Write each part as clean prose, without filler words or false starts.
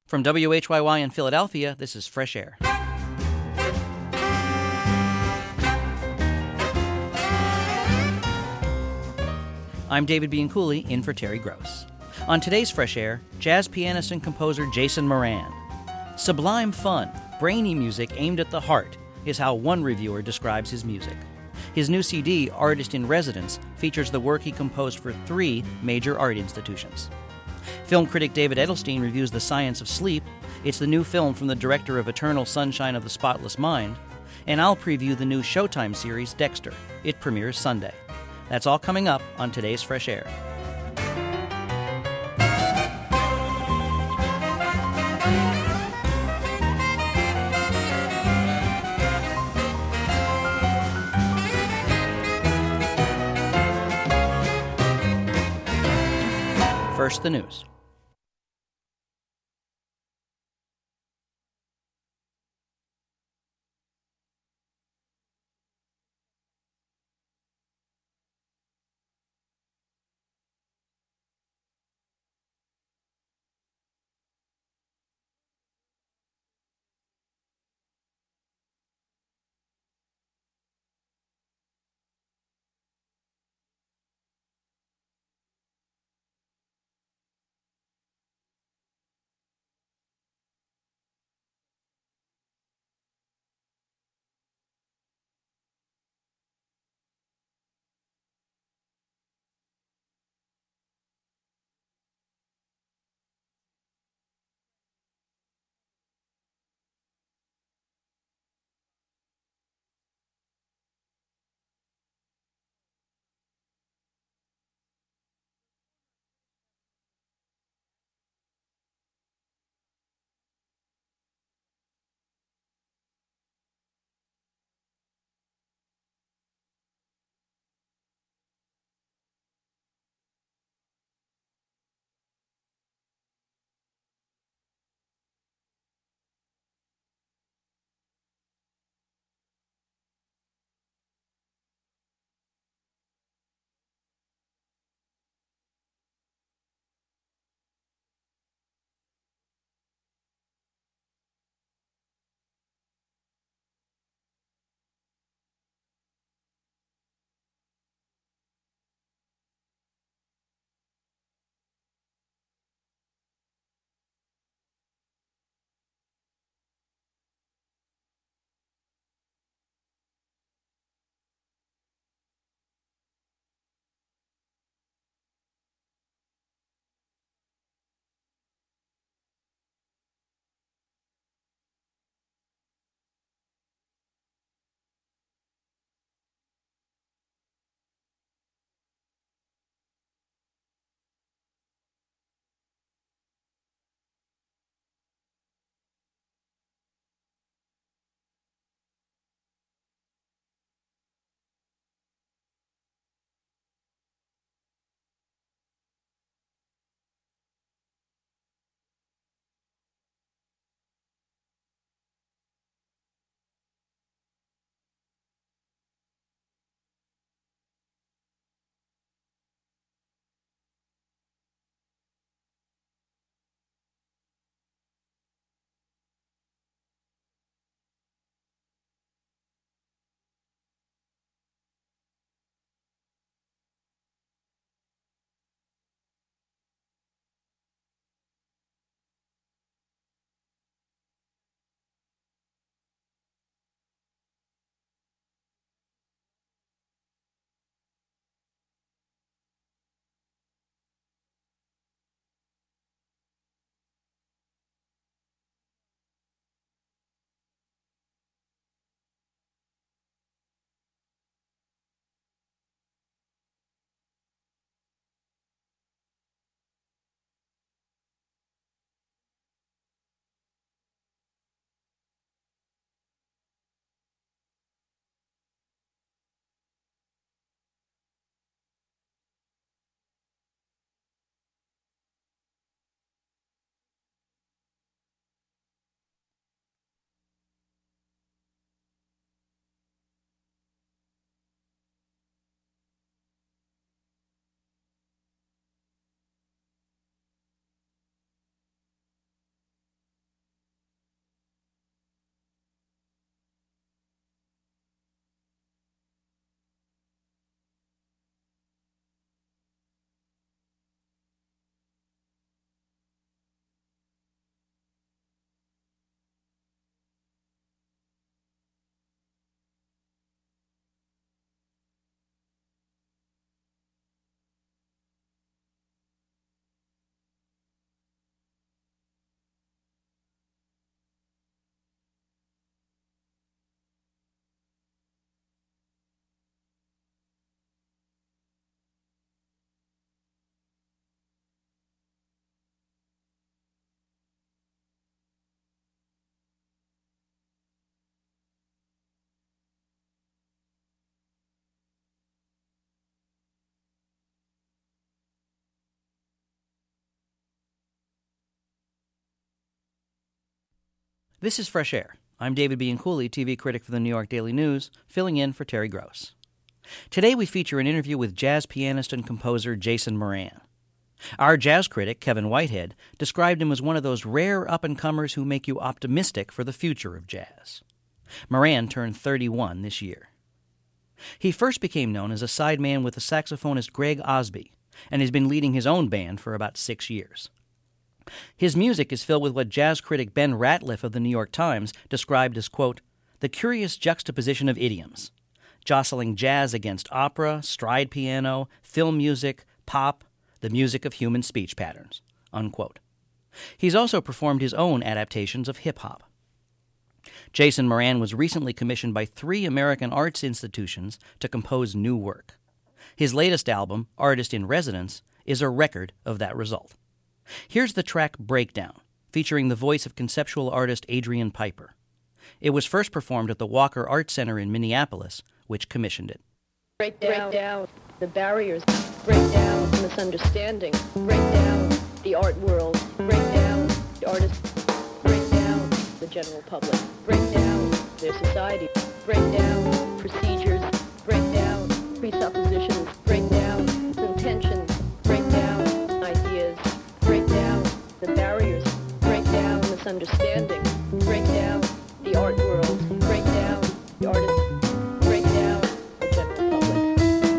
From WHYY in Philadelphia, this is Fresh Air. I'm David Bianculli, in for Terry Gross. On today's Fresh Air, jazz pianist and composer Jason Moran. Sublime fun, brainy music aimed at the heart is how one reviewer describes his music. His new CD, Artist in Residence, features the work he composed for 3 major art institutions. Film critic David Edelstein reviews The Science of Sleep. It's the new film from the director of Eternal Sunshine of the Spotless Mind. And I'll preview the new Showtime series, Dexter. It premieres Sunday. That's all coming up on today's Fresh Air. First, the news. This is Fresh Air. I'm David Bianculli, TV critic for the New York Daily News, filling in for Terry Gross. Today we feature an interview with jazz pianist and composer Jason Moran. Our jazz critic, Kevin Whitehead, described him as one of those rare up-and-comers who make you optimistic for the future of jazz. Moran turned 31 this year. He first became known as a sideman with the saxophonist Greg Osby, and has been leading his own band for about 6 years. His music is filled with what jazz critic Ben Ratliff of the New York Times described as, quote, the curious juxtaposition of idioms, jostling jazz against opera, stride piano, film music, pop, the music of human speech patterns, unquote. He's also performed his own adaptations of hip-hop. Jason Moran was recently commissioned by 3 American arts institutions to compose new work. His latest album, Artist in Residence, is a record of that result. Here's the track Breakdown, featuring the voice of conceptual artist Adrian Piper. It was first performed at the Walker Art Center in Minneapolis, which commissioned it. Break down the barriers, break down the misunderstanding, break down the art world, break down the artists, break down the general public, break down their society, break down procedures, break down presuppositions, break down intentions, break down ideas, break down the barriers, break down misunderstanding, break down the art world, break down the artists, break down the general public.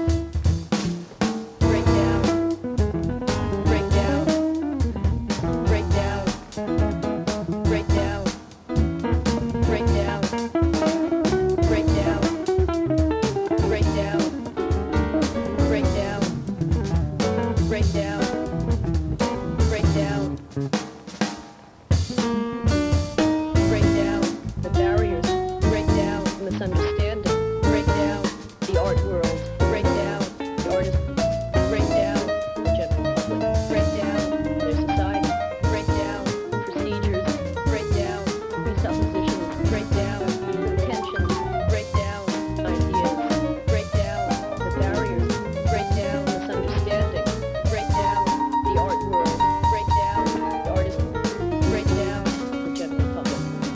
Break down, break down, break down, break down, break down, break down, break down, break down, break down, break down, break down the barriers, break down the misunderstanding, break down the art world, break down the artists, break down the general public, break down their society, break down procedures, break down presuppositions, break down intentions, break down ideas, break down the barriers, break down misunderstanding, break down the art world, break down the artists, break down the general public.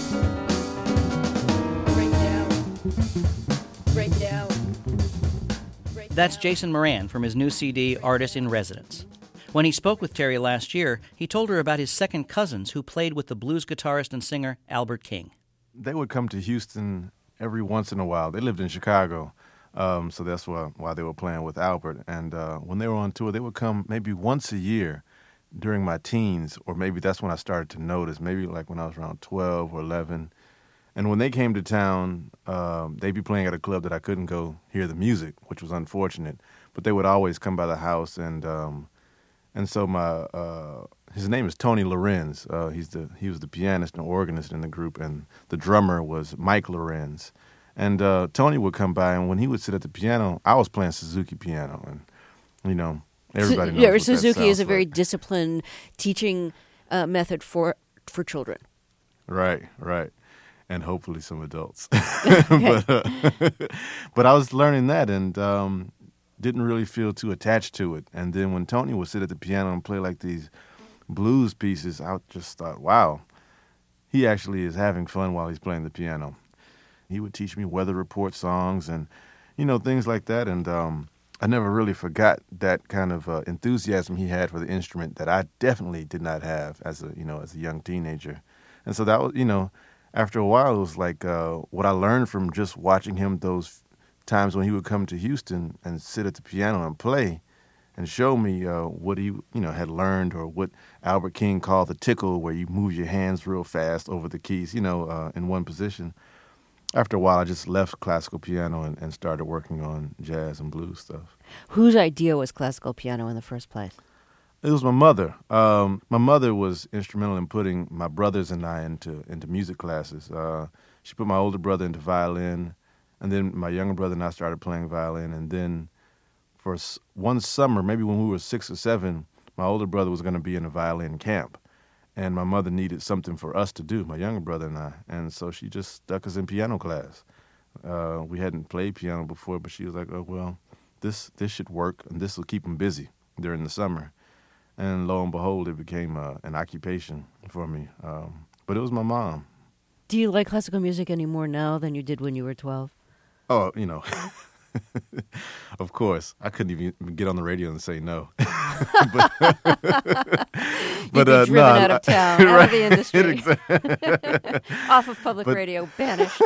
Break down, break down, break That's down. Jason Moran from his new CD, Artist in Residence. When he spoke with Terry last year, he told her about his second cousins who played with the blues guitarist and singer Albert King. They would come to Houston every once in a while. They lived in Chicago, so that's why they were playing with Albert. And when they were on tour, they would come maybe once a year during my teens, or maybe that's when I started to notice, maybe like when I was around 12 or 11. And when they came to town, they'd be playing at a club that I couldn't go hear the music, which was unfortunate. But they would always come by the house, and so his name is Tony Lorenz. He was the pianist and organist in the group, and the drummer was Mike Lorenz. And Tony would come by, and when he would sit at the piano, I was playing Suzuki piano, and everybody knows what that Suzuki is sounds a very like. disciplined teaching method for children. Right. And hopefully some adults. Okay. But I was learning that and didn't really feel too attached to it. And then when Tony would sit at the piano and play like these blues pieces, I just thought, wow, he actually is having fun while he's playing the piano. He would teach me weather report songs and, things like that. And I never really forgot that kind of enthusiasm he had for the instrument that I definitely did not have as a young teenager. And so that was, after a while, it was like what I learned from just watching him those times when he would come to Houston and sit at the piano and play and show me what he, had learned, or what Albert King called the tickle, where you move your hands real fast over the keys, in one position. After a while, I just left classical piano and started working on jazz and blues stuff. Whose idea was classical piano in the first place? It was my mother. My mother was instrumental in putting my brothers and I into music classes. She put my older brother into violin, and then my younger brother and I started playing violin. And then for one summer, maybe when we were 6 or 7, my older brother was going to be in a violin camp. And my mother needed something for us to do, my younger brother and I. And so she just stuck us in piano class. We hadn't played piano before, but she was like, oh, well, this should work, and this will keep him busy during the summer. And lo and behold, it became an occupation for me. But it was my mom. Do you like classical music any more now than you did when you were 12? Oh, of course, I couldn't even get on the radio and say no. but You'd be driven out of town, out of the industry, Exactly. off of public radio, banished.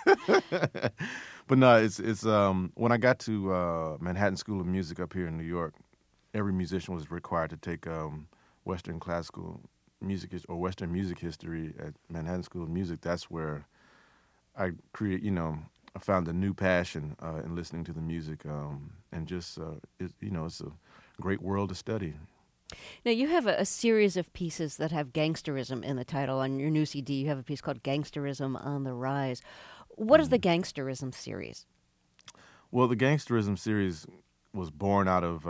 But no, it's when I got to Manhattan School of Music up here in New York, every musician was required to take Western classical music or Western music history at Manhattan School of Music. That's where I I found a new passion in listening to the music, and just it's a great world to study. Now, you have a series of pieces that have gangsterism in the title. On your new CD, you have a piece called Gangsterism on the Rise. What is the Gangsterism series? Well, the Gangsterism series was born out of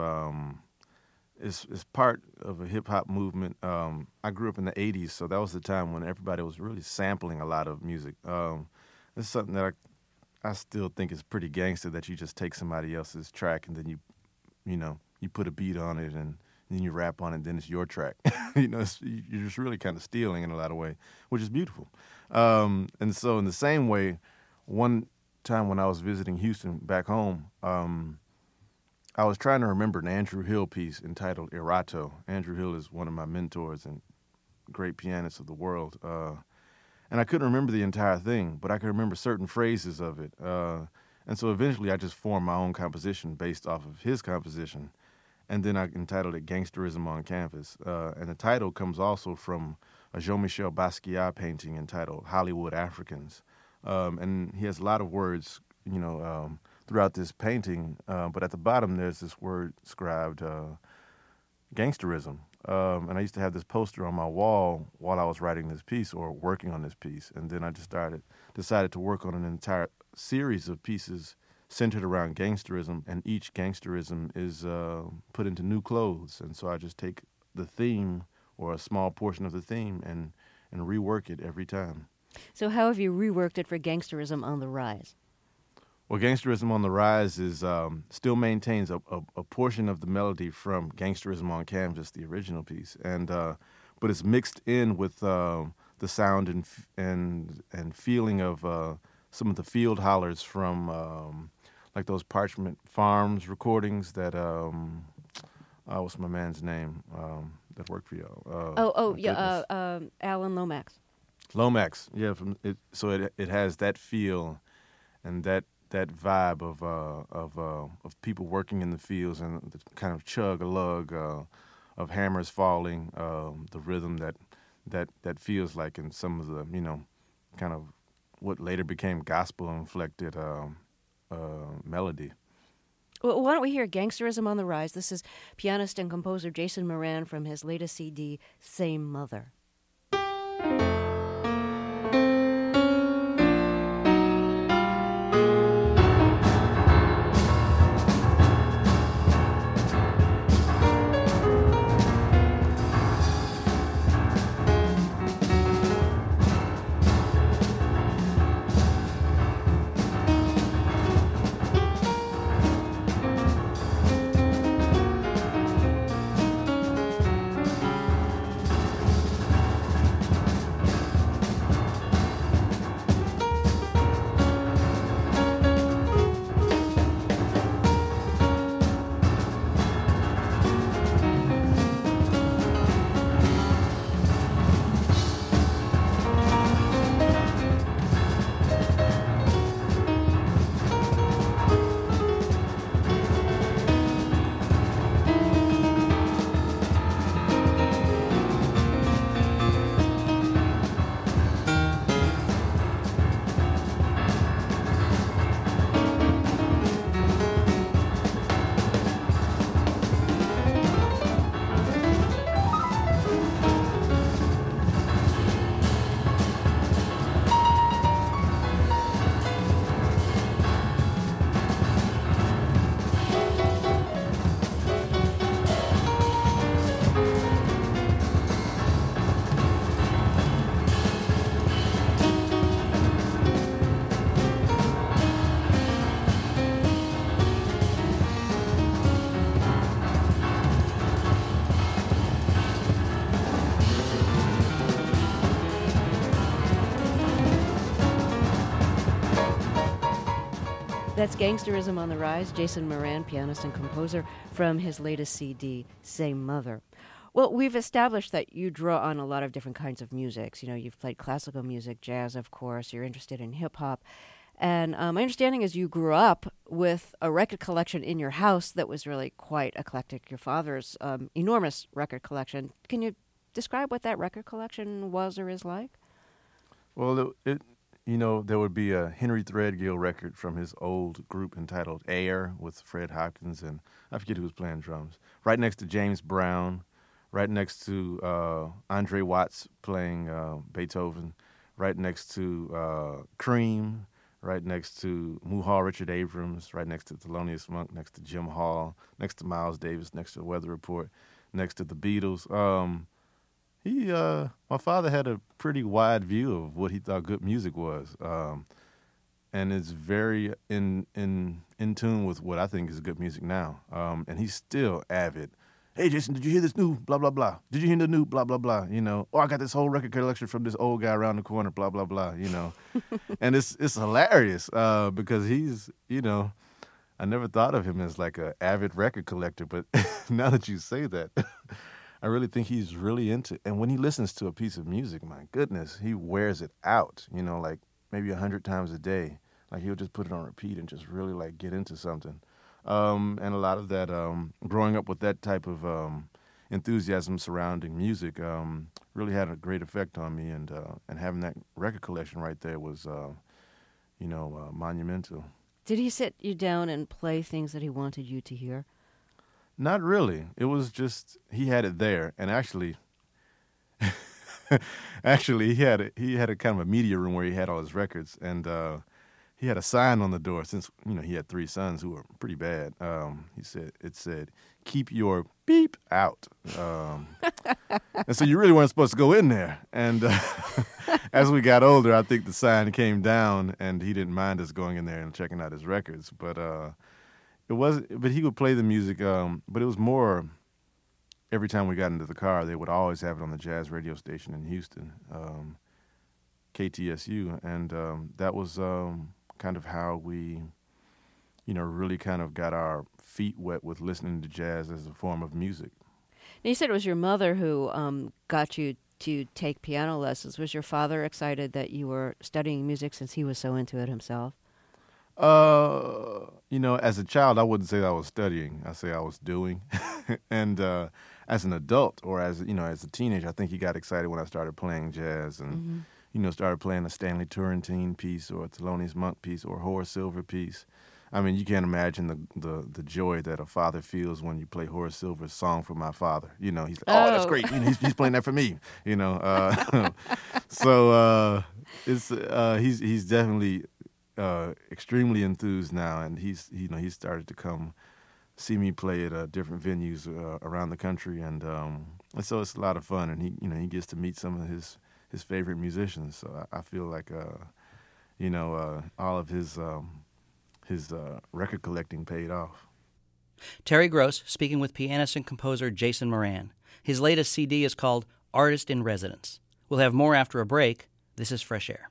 it's part of a hip-hop movement. I grew up in the 80s, so that was the time when everybody was really sampling a lot of music. It's something that I still think is pretty gangster, that you just take somebody else's track and then you put a beat on it and then you rap on it, and then it's your track. You're just really kind of stealing in a lot of ways, which is beautiful. And so in the same way, one time when I was visiting Houston back home, I was trying to remember an Andrew Hill piece entitled Erato. Andrew Hill is one of my mentors and great pianists of the world. And I couldn't remember the entire thing, but I could remember certain phrases of it. And so eventually I just formed my own composition based off of his composition. And then I entitled it Gangsterism on Canvas. And the title comes also from a Jean-Michel Basquiat painting entitled Hollywood Africans. And he has a lot of words, throughout this painting. But at the bottom, there's this word scribed, gangsterism. And I used to have this poster on my wall while I was writing this piece or working on this piece. And then I just decided to work on an entire series of pieces centered around gangsterism, and each gangsterism is put into new clothes. And so I just take the theme or a small portion of the theme and rework it every time. So how have you reworked it for Gangsterism on the Rise? Well, Gangsterism on the Rise is still maintains a portion of the melody from Gangsterism on Canvas, the original piece, and but it's mixed in with the sound and feeling of some of the field hollers from like those Parchment Farms recordings that what's my man's name that worked for y'all? Alan Lomax. Lomax, yeah. So it has that feel and that vibe of people working in the fields and the kind of chug-a-lug of hammers falling, the rhythm that feels like in some of the kind of what later became gospel-inflected melody. Well, why don't we hear Gangsterism on the Rise? This is pianist and composer Jason Moran from his latest CD, Same Mother. That's Gangsterism on the Rise, Jason Moran, pianist and composer, from his latest CD, Say Mother. Well, we've established that you draw on a lot of different kinds of musics. You know, you've played classical music, jazz, of course. You're interested in hip-hop. And my understanding is you grew up with a record collection in your house that was really quite eclectic, your father's enormous record collection. Can you describe what that record collection was or is like? Well, there would be a Henry Threadgill record from his old group entitled Air with Fred Hopkins, and I forget who was playing drums. Right next to James Brown, right next to Andre Watts playing Beethoven, right next to Cream, right next to Muhal Richard Abrams, right next to Thelonious Monk, next to Jim Hall, next to Miles Davis, next to the Weather Report, next to the Beatles. My father had a pretty wide view of what he thought good music was, and is very in tune with what I think is good music now. And he's still avid. Hey, Jason, did you hear this new blah, blah, blah? Did you hear the new blah, blah, blah? You know, I got this whole record collection from this old guy around the corner, blah, blah, blah, you know. And it's hilarious because he's, I never thought of him as like an avid record collector, but now that you say that, I really think he's really into it. And when he listens to a piece of music, my goodness, he wears it out, like maybe 100 times a day. Like he'll just put it on repeat and just really like get into something. And a lot of that, growing up with that type of enthusiasm surrounding music, really had a great effect on me. And having that record collection right there was, monumental. Did he sit you down and play things that he wanted you to hear? Not really. It was just he had it there, and actually, he had a kind of a media room where he had all his records, and he had a sign on the door. Since he had 3 sons who were pretty bad. It said "Keep your beep out," and so you really weren't supposed to go in there. And as we got older, I think the sign came down, and he didn't mind us going in there and checking out his records, but. But he would play the music, but it was more every time we got into the car, they would always have it on the jazz radio station in Houston, KTSU, and that was kind of how we, really kind of got our feet wet with listening to jazz as a form of music. Now, you said it was your mother who got you to take piano lessons. Was your father excited that you were studying music since he was so into it himself? As a child, I wouldn't say I was studying. I say I was doing. And as an adult or as a teenager, I think he got excited when I started playing jazz and, started playing a Stanley Turrentine piece or a Thelonious Monk piece or a Horace Silver piece. I mean, you can't imagine the joy that a father feels when you play Horace Silver's Song for My Father. He's like, oh, that's great. He's playing that for me, So he's definitely extremely enthused now, and he's started to come see me play at different venues around the country, and so it's a lot of fun, and he gets to meet some of his favorite musicians. So I feel like all of his record collecting paid off. Terry Gross speaking with pianist and composer Jason Moran. His latest CD is called Artist in Residence. We'll have more after a break. This is Fresh Air.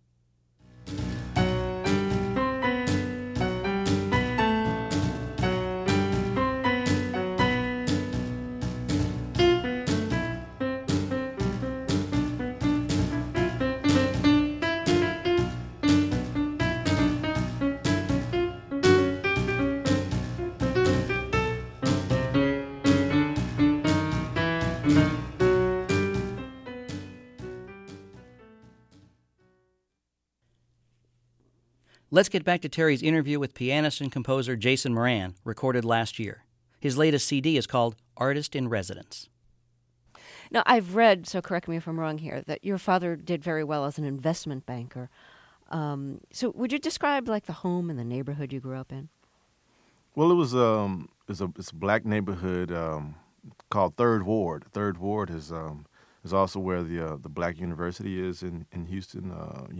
Let's get back to Terry's interview with pianist and composer Jason Moran, recorded last year. His latest CD is called Artist in Residence. Now, I've read, so correct me if I'm wrong here, that your father did very well as an investment banker. So would you describe like the home and the neighborhood you grew up in? Well, it's a black neighborhood called Third Ward. Third Ward is also where the Black University is in Houston,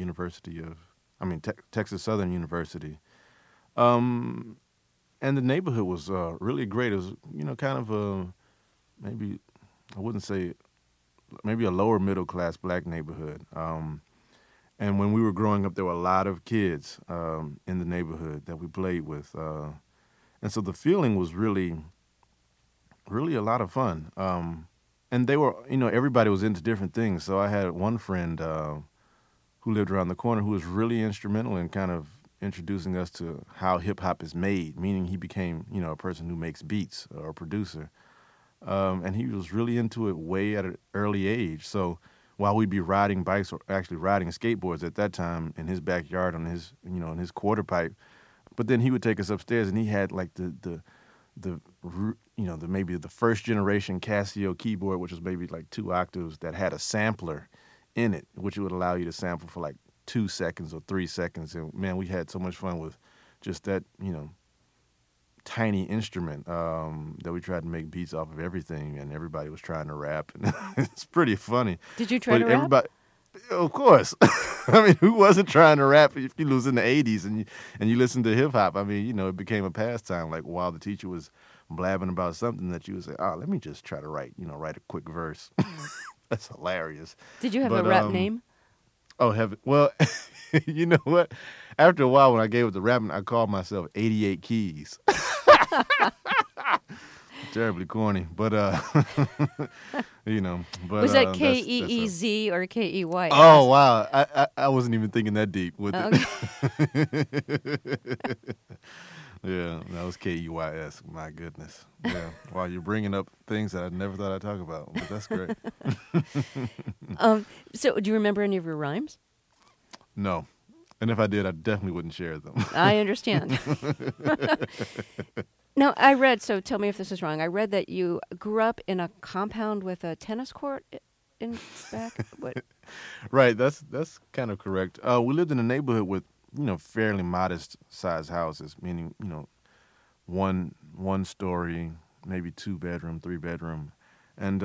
Texas Southern University. And the neighborhood was really great. It was, kind of maybe, I wouldn't say, maybe a lower middle class black neighborhood. And when we were growing up, there were a lot of kids in the neighborhood that we played with. And so the feeling was really, really a lot of fun. And they were, everybody was into different things. So I had one friend who lived around the corner who was really instrumental in kind of introducing us to how hip-hop is made, meaning he became, a person who makes beats or a producer. And he was really into it way at an early age. So while we'd be riding bikes or actually riding skateboards at that time in his backyard on his, in his quarter pipe, but then he would take us upstairs and he had like the maybe the first generation Casio keyboard, which was maybe like 2 octaves that had a sampler in it, which would allow you to sample for like 2 seconds or 3 seconds. And man, we had so much fun with just that, tiny instrument that we tried to make beats off of everything, and everybody was trying to rap, and it's pretty funny. Did you try to rap? Of course. I mean, who wasn't trying to rap if you was in the 80s and you listen to hip hop? I mean, it became a pastime. Like while the teacher was blabbing about something, that you would say, "Oh, let me just try to write a quick verse." That's hilarious. Did you have a rap name? Oh, heaven. Well, you know what? After a while, when I gave it the rapping, I called myself 88 Keys. Terribly corny, but But was that Keez or Key? Oh wow, I wasn't even thinking that deep with it. Yeah, that was Keys. My goodness. Yeah. Wow, you're bringing up things that I never thought I'd talk about, but that's great. So, do you remember any of your rhymes? No. And if I did, I definitely wouldn't share them. I understand. Now, I read, so tell me if this is wrong, I read that you grew up in a compound with a tennis court in back? What? Right, that's kind of correct. We lived in a neighborhood with, fairly modest sized houses, meaning, one story, maybe 2 bedroom, 3 bedroom. And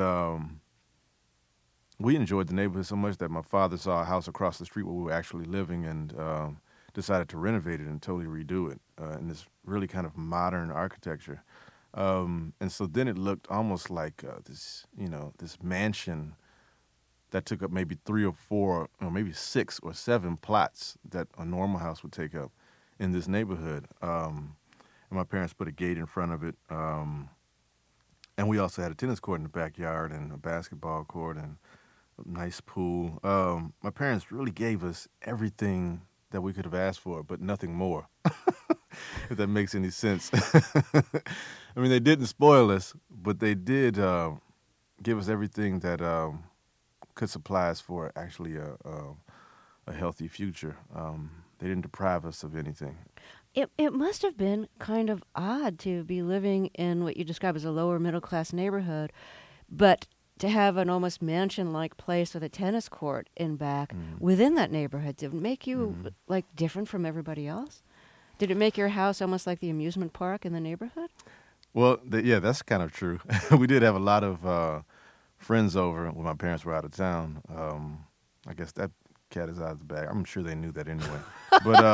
we enjoyed the neighborhood so much that my father saw a house across the street where we were actually living and decided to renovate it and totally redo it in this really kind of modern architecture. And so then it looked almost like this mansion that took up maybe 3 or 4 or maybe 6 or 7 plots that a normal house would take up in this neighborhood. And my parents put a gate in front of it. And we also had a tennis court in the backyard and a basketball court and a nice pool. My parents really gave us everything that we could have asked for, but nothing more, if that makes any sense. I mean, they didn't spoil us, but they did give us everything that could supply us for actually a healthy future. They didn't deprive us of anything. It must have been kind of odd to be living in what you describe as a lower middle class neighborhood, but to have an almost mansion-like place with a tennis court in back within that neighborhood. Did it make you like different from everybody else? Did it make your house almost like the amusement park in the neighborhood? Well, yeah, that's kind of true. We did have a lot of friends over when my parents were out of town. I guess that cat is out of the bag. I'm sure they knew that anyway. But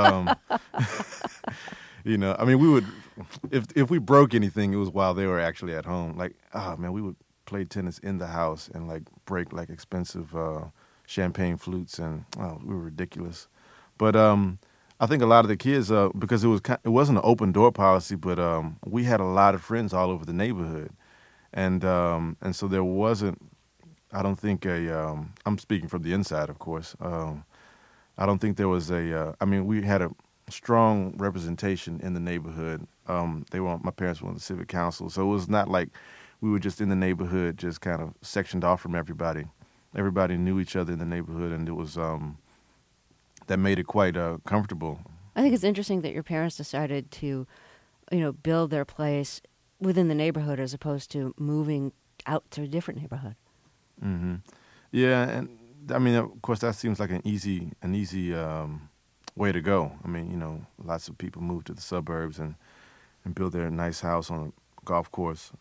I mean, we would if we broke anything, it was while they were actually at home. Like, oh man, we would play tennis in the house and like break like expensive champagne flutes, and we were ridiculous. But I think a lot of the kids, because it wasn't an open door policy, but we had a lot of friends all over the neighborhood, and so there wasn't. I don't think I'm speaking from the inside, of course. I don't think there was I mean, we had a strong representation in the neighborhood. My parents were on the civic council, so it was not like we were just in the neighborhood, just kind of sectioned off from everybody. Everybody knew each other in the neighborhood, and it was that made it quite comfortable. I think it's interesting that your parents decided to, build their place within the neighborhood as opposed to moving out to a different neighborhood. Mm-hmm. Yeah, and I mean, of course, that seems like an easy way to go. I mean, lots of people move to the suburbs and build their nice house on a golf course.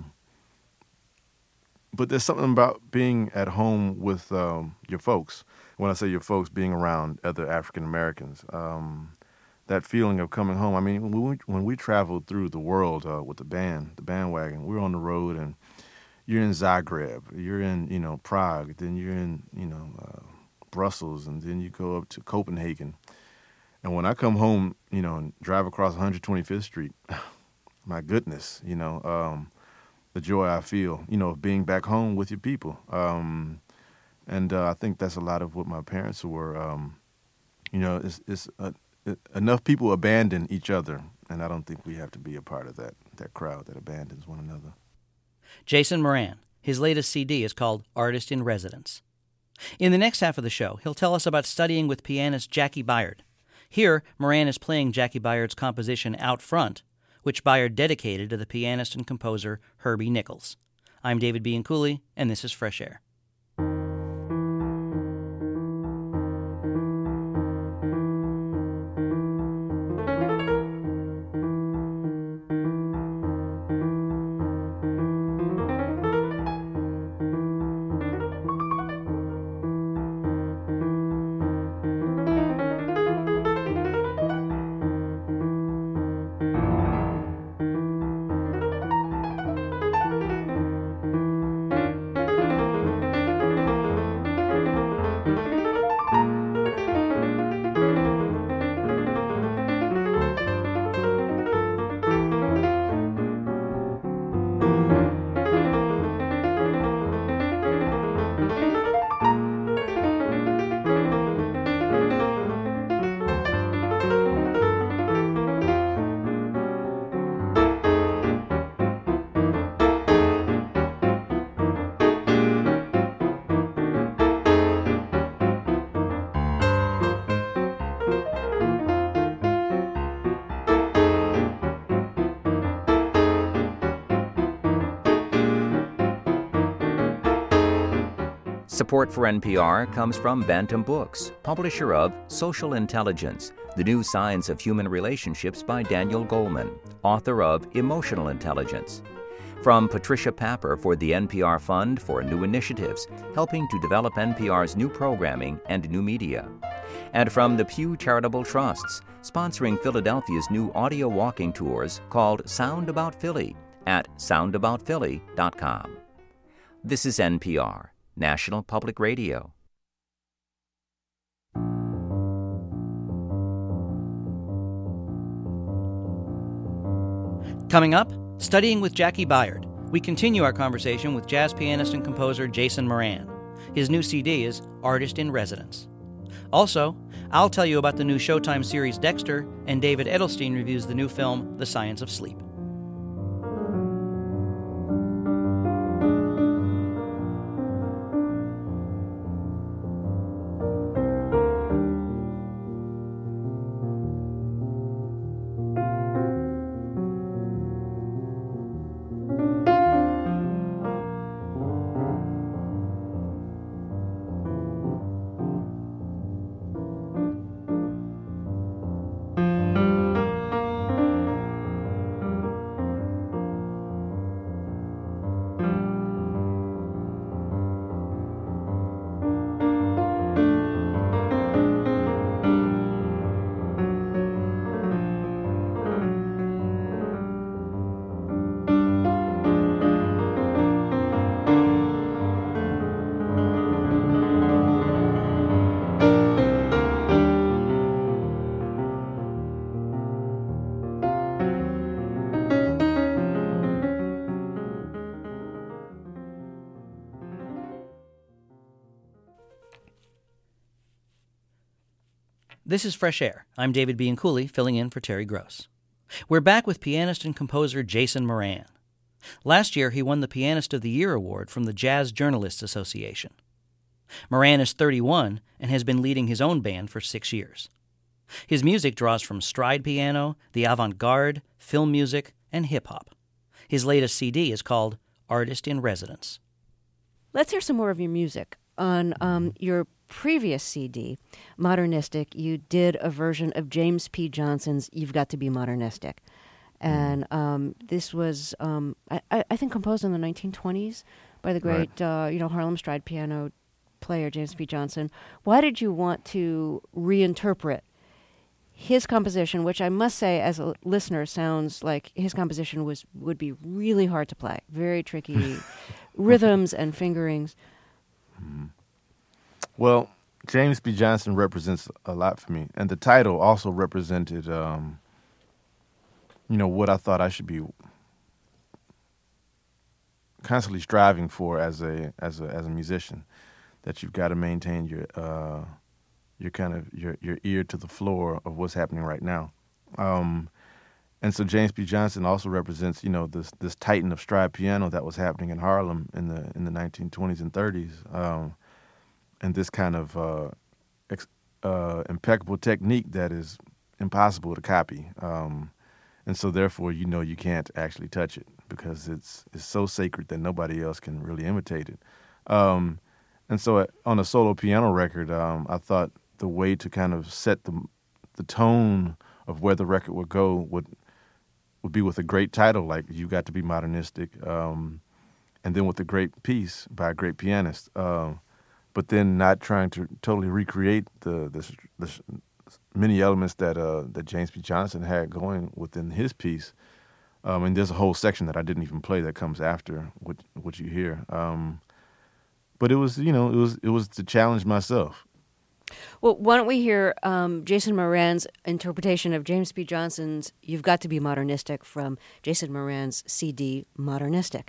But there's something about being at home with your folks. When I say your folks, being around other African Americans, that feeling of coming home. I mean, when we traveled through the world with the bandwagon, we were on the road, and you're in Zagreb, you're in Prague, then you're in Brussels, and then you go up to Copenhagen. And when I come home, and drive across 125th Street, my goodness, the joy I feel, of being back home with your people. And I think that's a lot of what my parents were. Enough people abandon each other, and I don't think we have to be a part of that crowd that abandons one another. Jason Moran. His latest CD is called Artist in Residence. In the next half of the show, he'll tell us about studying with pianist Jackie Byard. Here, Moran is playing Jackie Byard's composition Out Front, which Byard dedicated to the pianist and composer Herbie Nichols. I'm David Bianculli, and this is Fresh Air. Support for NPR comes from Bantam Books, publisher of Social Intelligence, The New Science of Human Relationships by Daniel Goleman, author of Emotional Intelligence. From Patricia Papper for the NPR Fund for New Initiatives, helping to develop NPR's new programming and new media. And from the Pew Charitable Trusts, sponsoring Philadelphia's new audio walking tours called Sound About Philly at soundaboutphilly.com. This is NPR, National Public Radio. Coming up, studying with Jackie Byard. We continue our conversation with jazz pianist and composer Jason Moran. His new CD is Artist in Residence. Also, I'll tell you about the new Showtime series Dexter, and David Edelstein reviews the new film The Science of Sleep. This is Fresh Air. I'm David Bianculli, filling in for Terry Gross. We're back with pianist and composer Jason Moran. Last year, he won the Pianist of the Year award from the Jazz Journalists Association. Moran is 31 and has been leading his own band for 6 years. His music draws from stride piano, the avant-garde, film music, and hip-hop. His latest CD is called Artist in Residence. Let's hear some more of your music. On your previous CD, Modernistic, you did a version of James P. Johnson's You've Got to Be Modernistic. And this was, I think, composed in the 1920s by the great, Harlem stride piano player James P. Johnson. Why did you want to reinterpret his composition, which I must say, as a listener, sounds like his composition would be really hard to play, very tricky rhythms and fingerings? Well, James B. Johnson represents a lot for me, and the title also represented, what I thought I should be constantly striving for as a musician. That you've got to maintain your ear to the floor of what's happening right now. And so James B. Johnson also represents, this titan of stride piano that was happening in Harlem in the 1920s and 30s, and this kind of impeccable technique that is impossible to copy. And so therefore, you can't actually touch it because it's so sacred that nobody else can really imitate it. And so on a solo piano record, I thought the way to kind of set the tone of where the record would go would be with a great title like You Got to Be Modernistic, and then with a great piece by a great pianist, but then not trying to totally recreate the many elements that James B. Johnson had going within his piece. And there's a whole section that I didn't even play that comes after what you hear. But it was to challenge myself. Well, why don't we hear Jason Moran's interpretation of James B. Johnson's You've Got to Be Modernistic from Jason Moran's CD, Modernistic.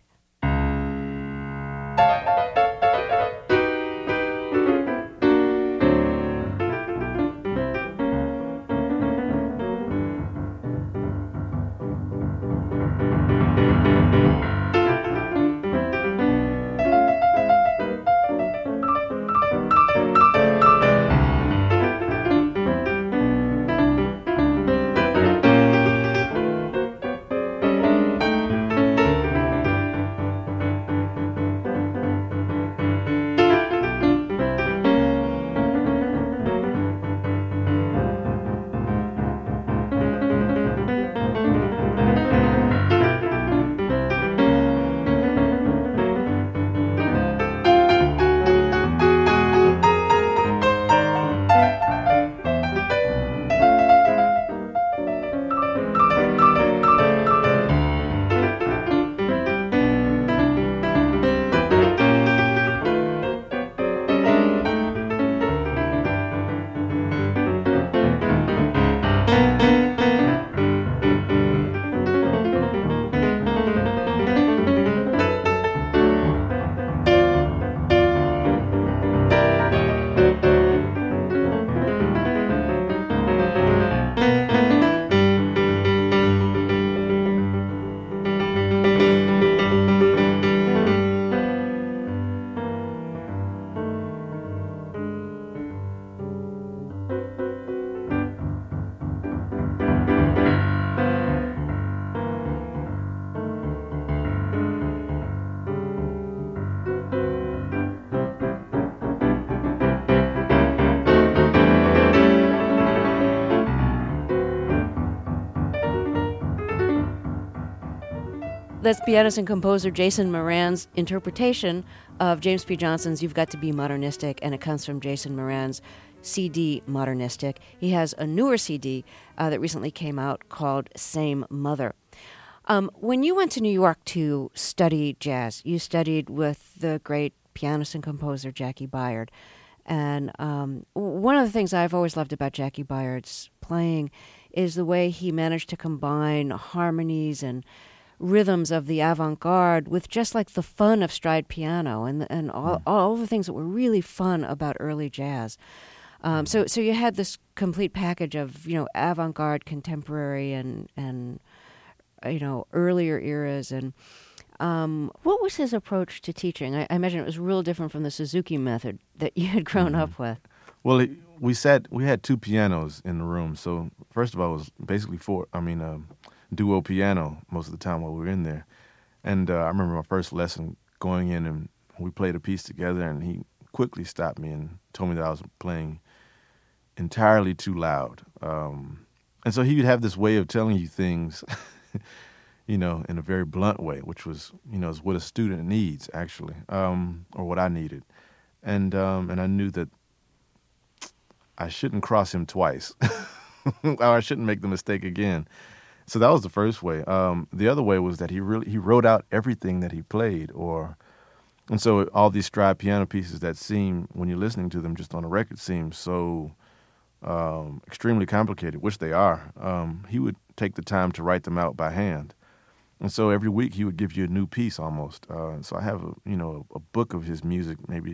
That's pianist and composer Jason Moran's interpretation of James P. Johnson's You've Got to Be Modernistic, and it comes from Jason Moran's CD, Modernistic. He has a newer CD that recently came out called Same Mother. When you went to New York to study jazz, you studied with the great pianist and composer Jackie Byard. And one of the things I've always loved about Jackie Byard's playing is the way he managed to combine harmonies and rhythms of the avant-garde with just like the fun of stride piano and all the things that were really fun about early jazz. So you had this complete package of, avant-garde, contemporary, and earlier eras. And what was his approach to teaching? I imagine it was real different from the Suzuki method that you had grown up with. Well, we had two pianos in the room. So first of all, it was basically duo piano most of the time while we were in there. And I remember my first lesson going in and we played a piece together, and he quickly stopped me and told me that I was playing entirely too loud. And so he would have this way of telling you things, in a very blunt way, which was, is what a student needs, actually, or what I needed. And I knew that I shouldn't cross him twice, or I shouldn't make the mistake again. So that was the first way. The other way was that he wrote out everything that he played, or And so all these stride piano pieces that seem, when you're listening to them just on a record, seem so extremely complicated, which they are. He would take the time to write them out by hand. And so every week he would give you a new piece almost. So I have a book of his music, maybe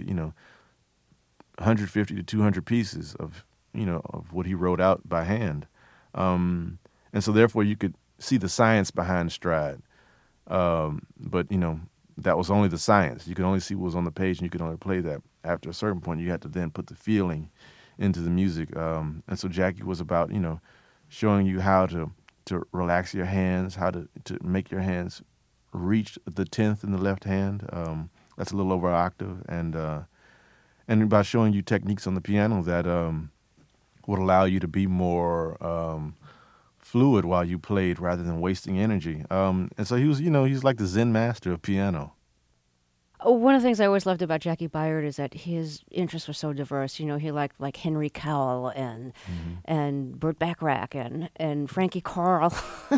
150 to 200 pieces of what he wrote out by hand. And so therefore you could see the science behind stride. But that was only the science. You could only see what was on the page, and you could only play that. After a certain point, you had to then put the feeling into the music. And so Jackie was about showing you how to relax your hands, how to make your hands reach the 10th in the left hand. That's a little over an octave, and by showing you techniques on the piano that would allow you to be more fluid while you played rather than wasting energy. And so he was, he's like the Zen master of piano. One of the things I always loved about Jackie Byard is that his interests were so diverse. He liked like Henry Cowell and Burt Bacharach and Frankie Carl.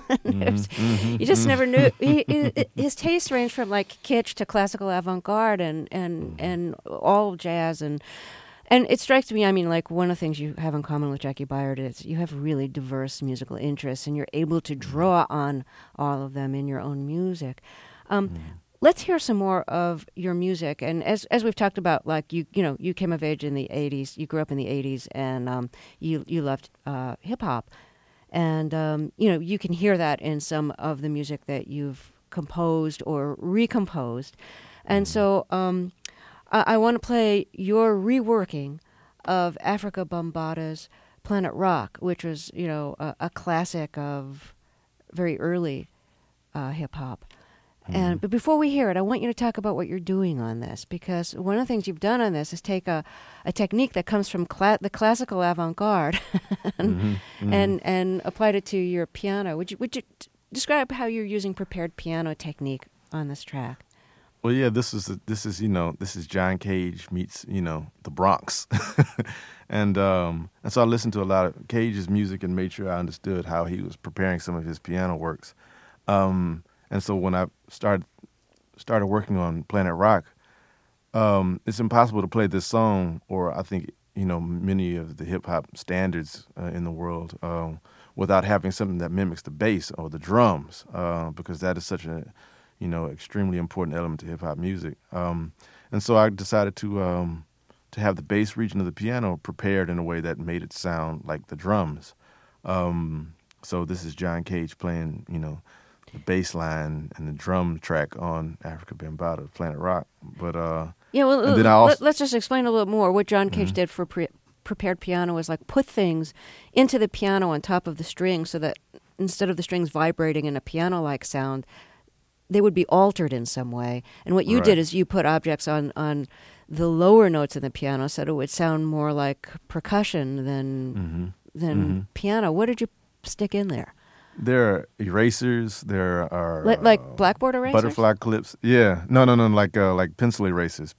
You just never knew. His tastes ranged from like kitsch to classical avant-garde and all jazz and it strikes me. I mean, like one of the things you have in common with Jackie Byard is you have really diverse musical interests, and you're able to draw on all of them in your own music. Let's hear some more of your music. And as we've talked about, like you came of age in the 80s. You grew up in the 80s, and you loved hip hop, and you can hear that in some of the music that you've composed or recomposed. And so I want to play your reworking of Afrika Bambaata's Planet Rock, which was a classic of very early hip hop. But before we hear it, I want you to talk about what you're doing on this, because one of the things you've done on this is take a technique that comes from the classical avant-garde and applied it to your piano. Would you describe how you're using prepared piano technique on this track? Well, yeah, this is John Cage meets the Bronx, and so I listened to a lot of Cage's music and made sure I understood how he was preparing some of his piano works. And so when I started working on Planet Rock, it's impossible to play this song, or I think many of the hip hop standards in the world, without having something that mimics the bass or the drums, because that is such a extremely important element to hip hop music. And so I decided to have the bass region of the piano prepared in a way that made it sound like the drums. So this is John Cage playing, the bass line and the drum track on Afrika Bambaata, Planet Rock. But let's just explain a little more. What John Cage did for prepared piano was like put things into the piano on top of the strings, so that instead of the strings vibrating in a piano-like sound, they would be altered in some way. And what you did is you put objects on the lower notes in the piano so that it would sound more like percussion than piano. What did you stick in there? There are erasers. There are like blackboard erasers, butterfly clips. Yeah, no, like pencil erasers,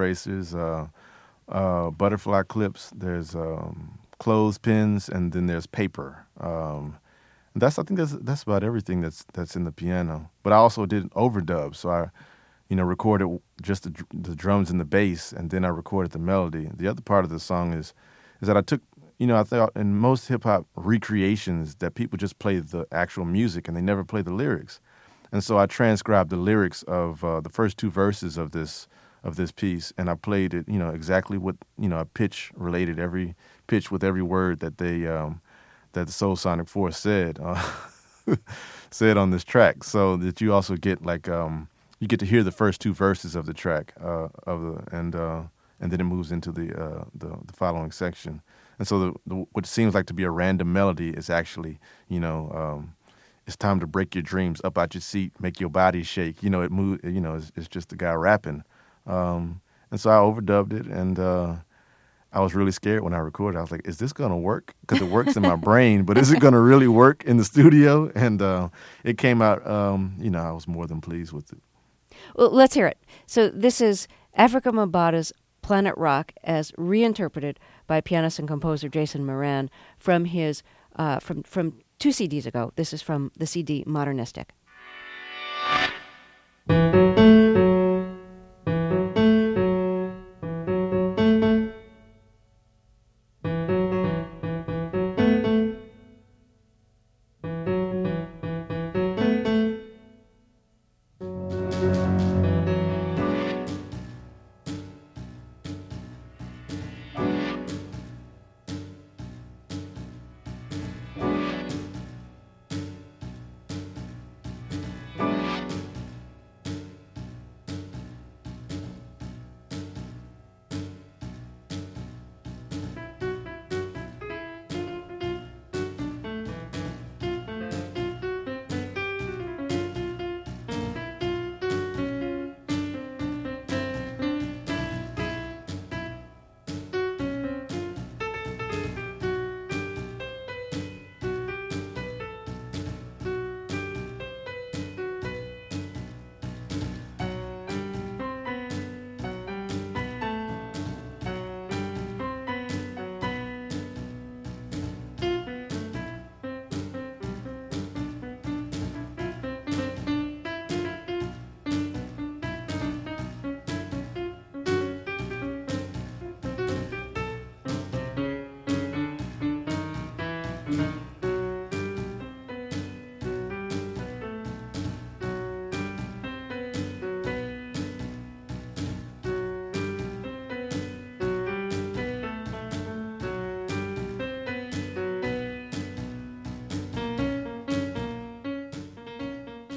butterfly clips. There's clothespins, and then there's paper. I think that's about everything that's in the piano. But I also did overdub, so I, recorded just the drums and the bass, and then I recorded the melody. The other part of the song is that I took. I thought in most hip-hop recreations that people just play the actual music and they never play the lyrics. And so I transcribed the lyrics of the first two verses of this piece, and I played it, exactly what, I related every pitch with every word that that the Soul Sonic Force said on this track, so that you also get you get to hear the first two verses of the track and then it moves into the following section. And so what seems like to be a random melody is actually, it's time to break your dreams, up out your seat, make your body shake. It moves. It's just the guy rapping. And so I overdubbed it, and I was really scared when I recorded. I was like, "Is this gonna work?" Because it works in my brain, but is it gonna really work in the studio? And it came out. I was more than pleased with it. Well, let's hear it. So this is Afrika Bambaata's Planet Rock as reinterpreted by pianist and composer Jason Moran from his from 2 CDs ago. This is from the CD Modernistic.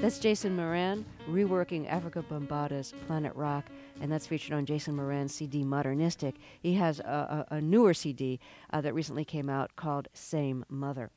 That's Jason Moran, reworking Africa Bambaata's Planet Rock, and that's featured on Jason Moran's CD Modernistic. He has a newer CD that recently came out called Same Mother.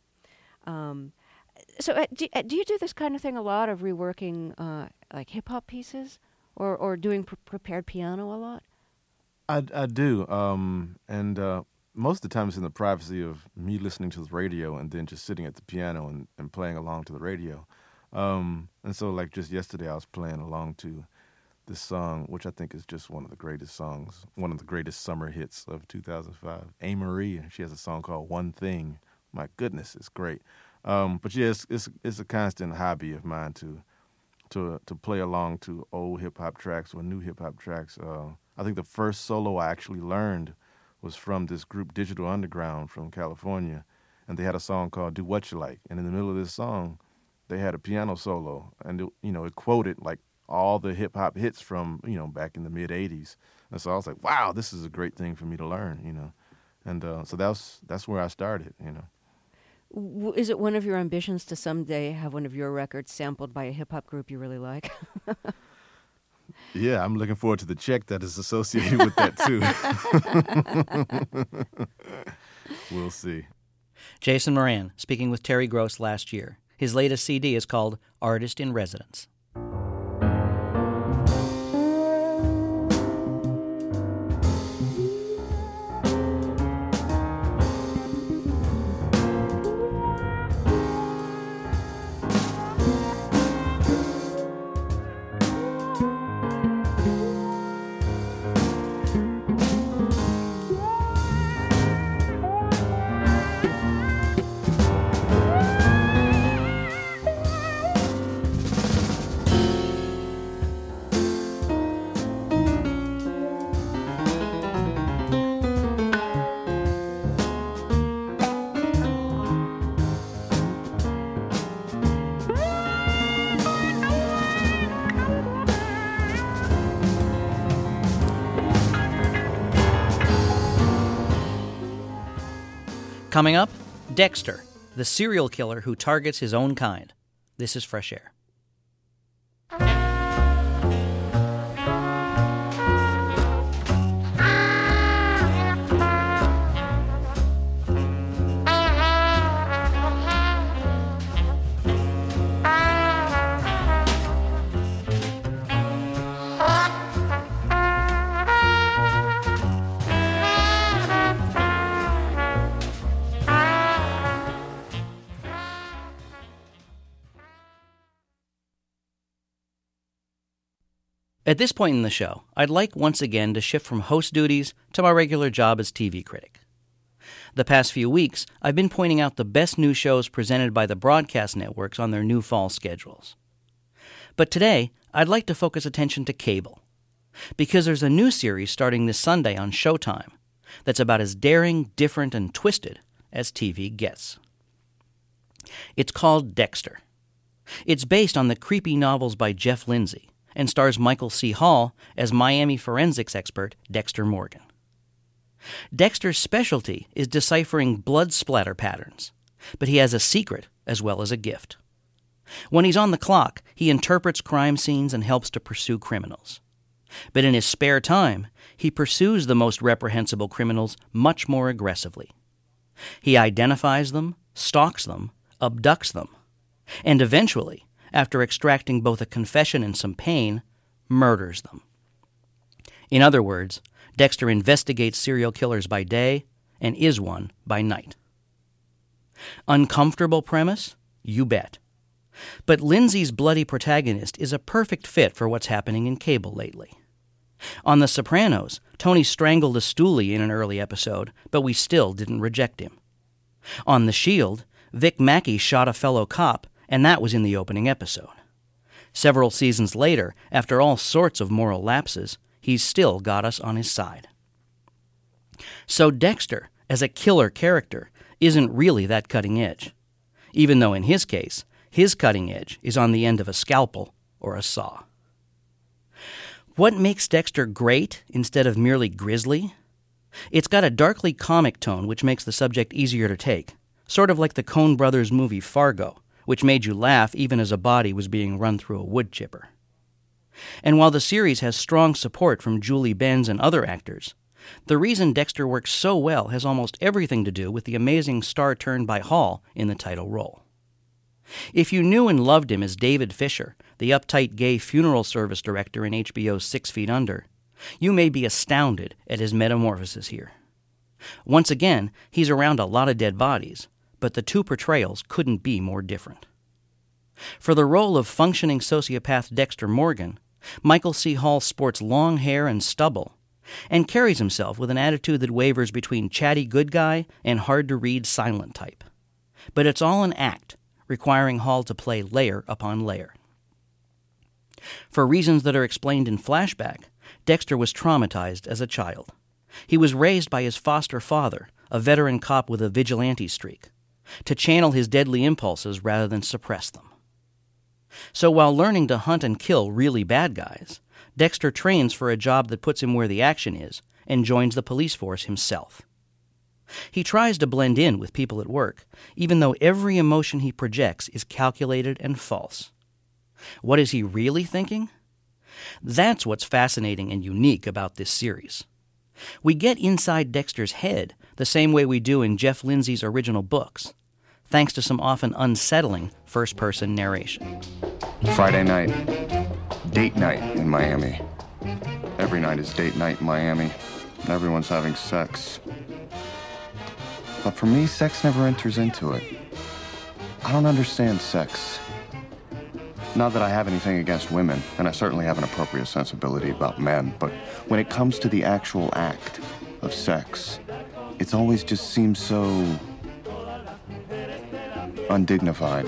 So do you do this kind of thing a lot, of reworking like hip-hop pieces, or doing prepared piano a lot? I do, and most of the time it's in the privacy of me listening to the radio and then just sitting at the piano and playing along to the radio. And so, like, just yesterday I was playing along to this song, which I think is just one of the greatest songs, one of the greatest summer hits of 2005. A-Marie, she has a song called One Thing. My goodness, it's great. But yeah, it's a constant hobby of mine to play along to old hip-hop tracks or new hip-hop tracks. I think the first solo I actually learned was from this group Digital Underground from California, and they had a song called Do What You Like. And in the middle of this song, they had a piano solo, and it quoted like all the hip-hop hits from, back in the mid-'80s. And so I was like, wow, this is a great thing for me to learn, And so that's where I started, Is it one of your ambitions to someday have one of your records sampled by a hip-hop group you really like? Yeah, I'm looking forward to the check that is associated with that, too. We'll see. Jason Moran speaking with Terry Gross last year. His latest CD is called Artist in Residence. Coming up, Dexter, the serial killer who targets his own kind. This is Fresh Air. At this point in the show, I'd like once again to shift from host duties to my regular job as TV critic. The past few weeks, I've been pointing out the best new shows presented by the broadcast networks on their new fall schedules. But today, I'd like to focus attention to cable, because there's a new series starting this Sunday on Showtime that's about as daring, different, and twisted as TV gets. It's called Dexter. It's based on the creepy novels by Jeff Lindsay, and stars Michael C. Hall as Miami forensics expert Dexter Morgan. Dexter's specialty is deciphering blood splatter patterns, but he has a secret as well as a gift. When he's on the clock, he interprets crime scenes and helps to pursue criminals. But in his spare time, he pursues the most reprehensible criminals much more aggressively. He identifies them, stalks them, abducts them, and eventually, after extracting both a confession and some pain, murders them. In other words, Dexter investigates serial killers by day and is one by night. Uncomfortable premise? You bet. But Lindsay's bloody protagonist is a perfect fit for what's happening in cable lately. On The Sopranos, Tony strangled a stoolie in an early episode, but we still didn't reject him. On The Shield, Vic Mackey shot a fellow cop, and that was in the opening episode. Several seasons later, after all sorts of moral lapses, he's still got us on his side. So Dexter, as a killer character, isn't really that cutting edge, even though in his case, his cutting edge is on the end of a scalpel or a saw. What makes Dexter great instead of merely grisly? It's got a darkly comic tone which makes the subject easier to take, sort of like the Coen Brothers movie Fargo, which made you laugh even as a body was being run through a wood chipper. And while the series has strong support from Julie Benz and other actors, the reason Dexter works so well has almost everything to do with the amazing star turn by Hall in the title role. If you knew and loved him as David Fisher, the uptight gay funeral service director in HBO's 6 Feet Under, you may be astounded at his metamorphosis here. Once again, he's around a lot of dead bodies, but the two portrayals couldn't be more different. For the role of functioning sociopath Dexter Morgan, Michael C. Hall sports long hair and stubble, and carries himself with an attitude that wavers between chatty good guy and hard-to-read silent type. But it's all an act, requiring Hall to play layer upon layer. For reasons that are explained in flashback, Dexter was traumatized as a child. He was raised by his foster father, a veteran cop with a vigilante streak, to channel his deadly impulses rather than suppress them. So while learning to hunt and kill really bad guys, Dexter trains for a job that puts him where the action is and joins the police force himself. He tries to blend in with people at work, even though every emotion he projects is calculated and false. What is he really thinking? That's what's fascinating and unique about this series. We get inside Dexter's head the same way we do in Jeff Lindsay's original books, thanks to some often unsettling first-person narration. Friday night. Date night in Miami. Every night is date night in Miami. Everyone's having sex. But for me, sex never enters into it. I don't understand sex. Not that I have anything against women, and I certainly have an appropriate sensibility about men, but when it comes to the actual act of sex, it's always just seems so undignified.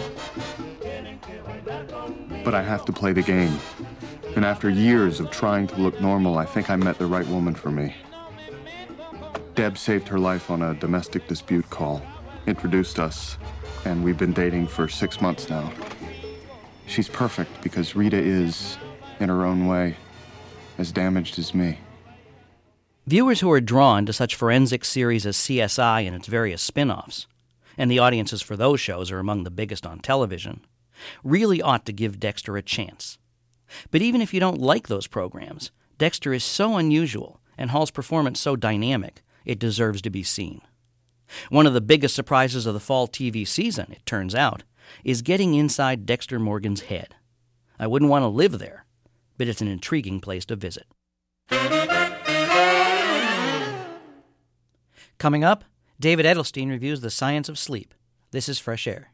But I have to play the game. And after years of trying to look normal, I think I met the right woman for me. Deb saved her life on a domestic dispute call, introduced us, and we've been dating for 6 months now. She's perfect because Rita is, in her own way, as damaged as me. Viewers who are drawn to such forensic series as CSI and its various spin-offs, and the audiences for those shows are among the biggest on television, really ought to give Dexter a chance. But even if you don't like those programs, Dexter is so unusual and Hall's performance so dynamic, it deserves to be seen. One of the biggest surprises of the fall TV season, it turns out, is getting inside Dexter Morgan's head. I wouldn't want to live there, but it's an intriguing place to visit. Coming up, David Edelstein reviews The Science of Sleep. This is Fresh Air.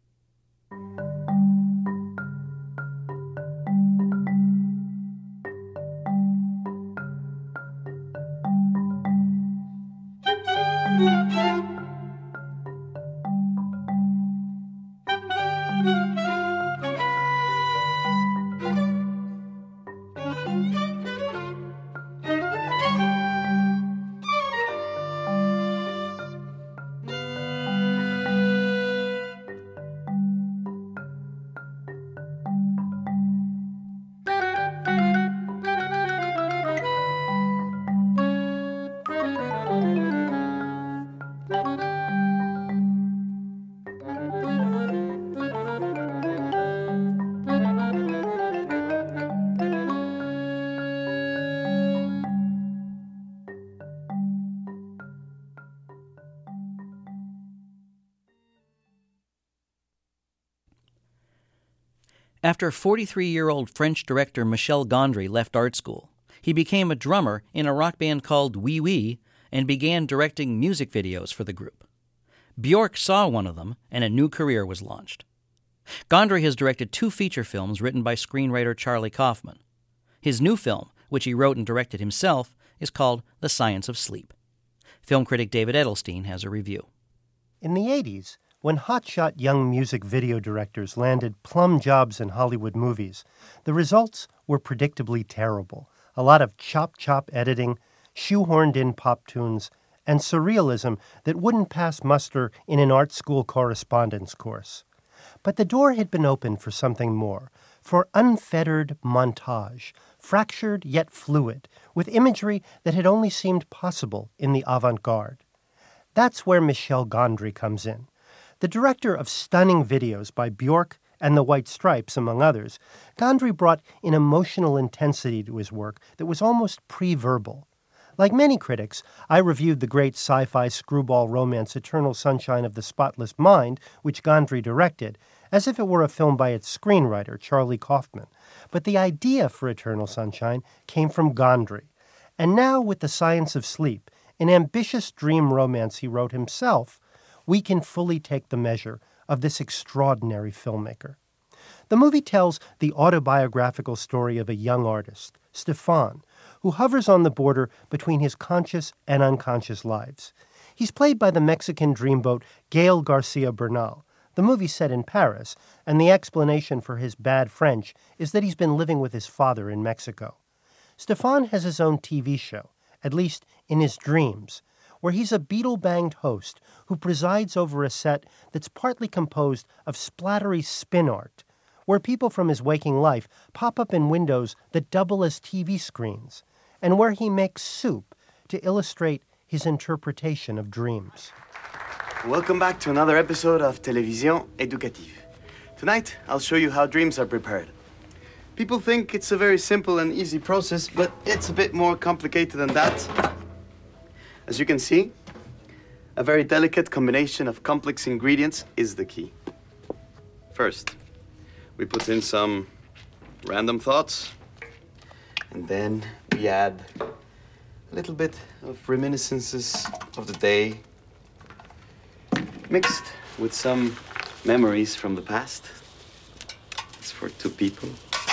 After 43-year-old French director Michel Gondry left art school, he became a drummer in a rock band called Wee Wee and began directing music videos for the group. Bjork saw one of them, and a new career was launched. Gondry has directed 2 feature films written by screenwriter Charlie Kaufman. His new film, which he wrote and directed himself, is called The Science of Sleep. Film critic David Edelstein has a review. In the 80s, when hotshot young music video directors landed plum jobs in Hollywood movies, the results were predictably terrible. A lot of chop-chop editing, shoehorned-in pop tunes, and surrealism that wouldn't pass muster in an art school correspondence course. But the door had been opened for something more, for unfettered montage, fractured yet fluid, with imagery that had only seemed possible in the avant-garde. That's where Michel Gondry comes in. The director of stunning videos by Bjork and the White Stripes, among others, Gondry brought an emotional intensity to his work that was almost pre-verbal. Like many critics, I reviewed the great sci-fi screwball romance Eternal Sunshine of the Spotless Mind, which Gondry directed, as if it were a film by its screenwriter, Charlie Kaufman. But the idea for Eternal Sunshine came from Gondry. And now, with The Science of Sleep, an ambitious dream romance he wrote himself, we can fully take the measure of this extraordinary filmmaker. The movie tells the autobiographical story of a young artist, Stefan, who hovers on the border between his conscious and unconscious lives. He's played by the Mexican dreamboat Gael Garcia Bernal. The movie's set in Paris, and the explanation for his bad French is that he's been living with his father in Mexico. Stefan has his own TV show, at least in his dreams, where he's a beetle-banged host who presides over a set that's partly composed of splattery spin art, where people from his waking life pop up in windows that double as TV screens, and where he makes soup to illustrate his interpretation of dreams. Welcome back to another episode of Télévision Éducative. Tonight, I'll show you how dreams are prepared. People think it's a very simple and easy process, but it's a bit more complicated than that. As you can see, a very delicate combination of complex ingredients is the key. First, we put in some random thoughts, and then we add a little bit of reminiscences of the day, mixed with some memories from the past. It's for two people.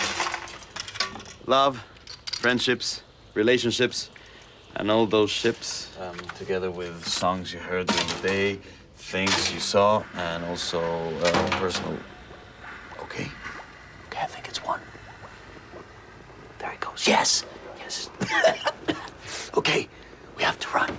Love, friendships, relationships, and all those ships, together with songs you heard during the day, things you saw, and also personal... Okay, I think it's one. There it goes. Yes. Okay, we have to run.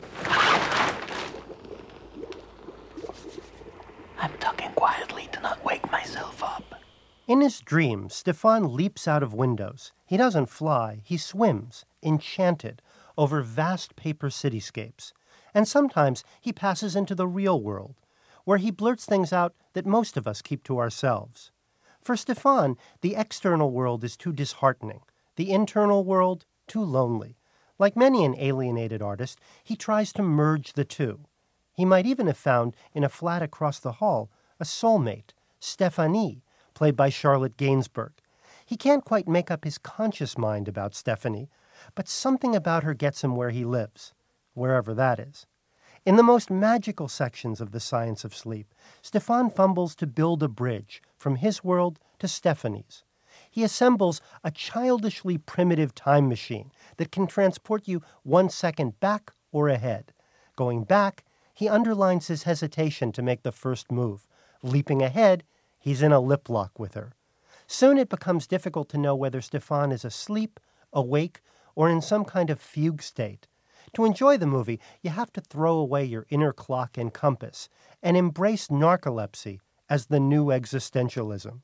I'm talking quietly to not wake myself up. In his dreams, Stefan leaps out of windows. He doesn't fly, he swims, enchanted, over vast paper cityscapes. And sometimes he passes into the real world, where he blurts things out that most of us keep to ourselves. For Stefan, the external world is too disheartening, the internal world too lonely. Like many an alienated artist, he tries to merge the two. He might even have found, in a flat across the hall, a soulmate, Stephanie, played by Charlotte Gainsbourg. He can't quite make up his conscious mind about Stephanie, but something about her gets him where he lives, wherever that is. In the most magical sections of The Science of Sleep, Stefan fumbles to build a bridge from his world to Stephanie's. He assembles a childishly primitive time machine that can transport you 1 second back or ahead. Going back, he underlines his hesitation to make the first move. Leaping ahead, he's in a lip lock with her. Soon it becomes difficult to know whether Stefan is asleep, awake, or in some kind of fugue state. To enjoy the movie, you have to throw away your inner clock and compass and embrace narcolepsy as the new existentialism.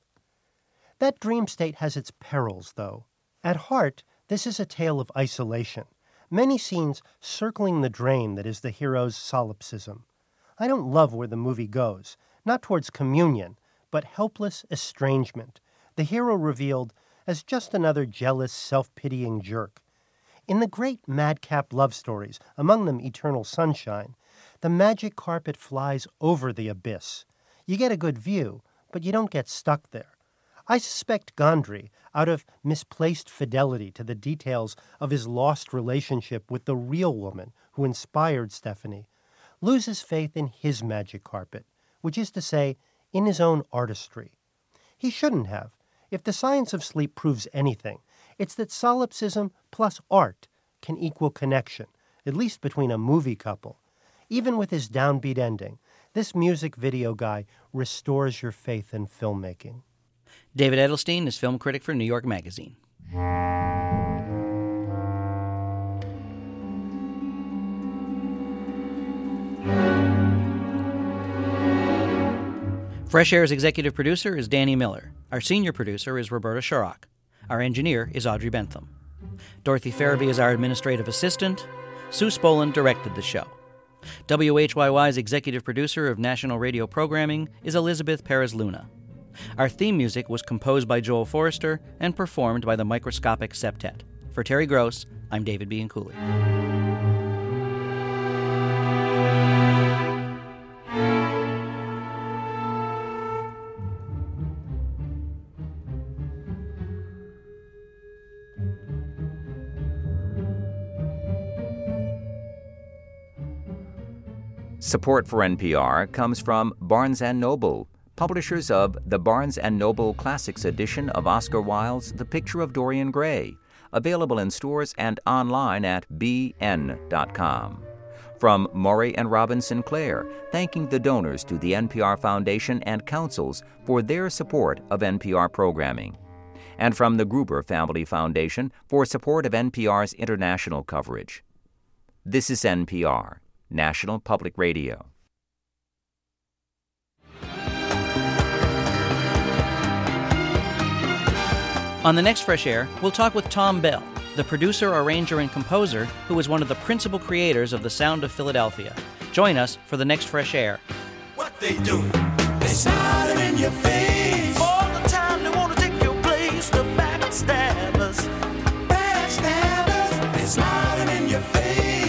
That dream state has its perils, though. At heart, this is a tale of isolation. Many scenes circling the drain that is the hero's solipsism. I don't love where the movie goes, not towards communion, but helpless estrangement, the hero revealed as just another jealous, self-pitying jerk. In the great madcap love stories, among them Eternal Sunshine, the magic carpet flies over the abyss. You get a good view, but you don't get stuck there. I suspect Gondry, out of misplaced fidelity to the details of his lost relationship with the real woman who inspired Stephanie, loses faith in his magic carpet, which is to say, in his own artistry. He shouldn't have. If The Science of Sleep proves anything, it's that solipsism plus art can equal connection, at least between a movie couple. Even with his downbeat ending, this music video guy restores your faith in filmmaking. David Edelstein is film critic for New York Magazine. Fresh Air's executive producer is Danny Miller. Our senior producer is Roberta Sharrock. Our engineer is Audrey Bentham. Dorothy Farabee is our administrative assistant. Sue Spolin directed the show. WHYY's executive producer of national radio programming is Elizabeth Perez-Luna. Our theme music was composed by Joel Forrester and performed by the Microscopic Septet. For Terry Gross, I'm David Bianculli. Support for NPR comes from Barnes & Noble, publishers of the Barnes & Noble Classics edition of Oscar Wilde's The Picture of Dorian Gray, available in stores and online at bn.com. From Maury and Robin Sinclair, thanking the donors to the NPR Foundation and councils for their support of NPR programming. And from the Gruber Family Foundation for support of NPR's international coverage. This is NPR, National Public Radio. On the next Fresh Air, we'll talk with Tom Bell, the producer, arranger, and composer who was one of the principal creators of The Sound of Philadelphia. Join us for the next Fresh Air. What they do, they smile in your face. All the time they want to take your place. The backstabbers, they smiling in your face.